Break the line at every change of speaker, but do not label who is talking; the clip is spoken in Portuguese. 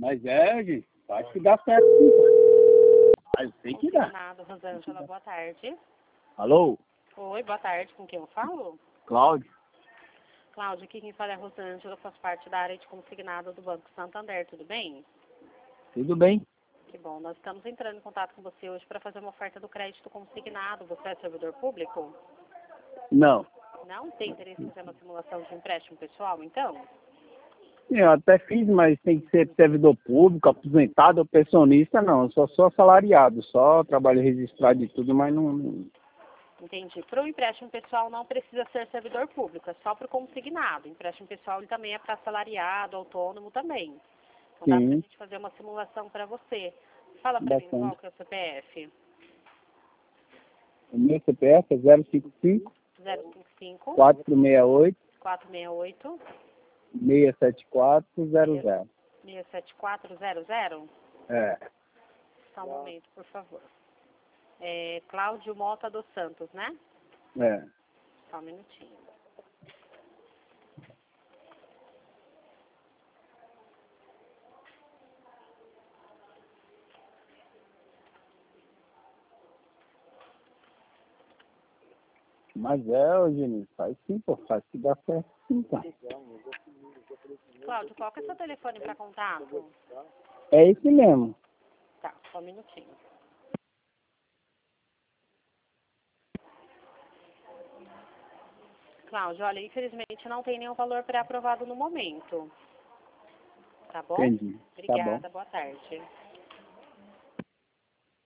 Mas gente, acho que dá certo. Ah, eu sei que dá.
Nada, Rosângela, boa tarde.
Alô?
Oi, boa tarde, com quem eu falo?
Cláudio?
Cláudia, aqui quem fala é a Rosângela, eu faço parte da área de consignado do Banco Santander, tudo bem?
Tudo bem?
Que bom, nós estamos entrando em contato com você hoje para fazer uma oferta do crédito consignado. Você é servidor público?
Não.
Não tem interesse em fazer uma simulação de empréstimo pessoal, então?
Eu até fiz, mas tem que ser servidor público, aposentado ou pensionista, não. Eu só sou assalariado, só trabalho registrado e tudo, mas não...
Entendi. Para o empréstimo pessoal não precisa ser servidor público, é só para o consignado. Empréstimo pessoal ele também é para assalariado, autônomo também. Então dá para a
Sim,
gente fazer uma simulação para você. Fala para mim qual
bastante.
que é o CPF?
O meu CPF é 055
055
468
468
67400.
67400?
É,
Só um momento, por favor. É Cláudio Mota dos Santos, né?
é.
Só um minutinho.
Mas Eugênio, faz sim, pô, faz que dá certo sim, tá?
Cláudio, qual que é o seu telefone para contato?
É esse mesmo.
Tá, só um minutinho. Cláudio, olha, infelizmente não tem nenhum valor pré-aprovado no momento. Tá bom?
Entendi. Tá bom.
Obrigada, boa tarde.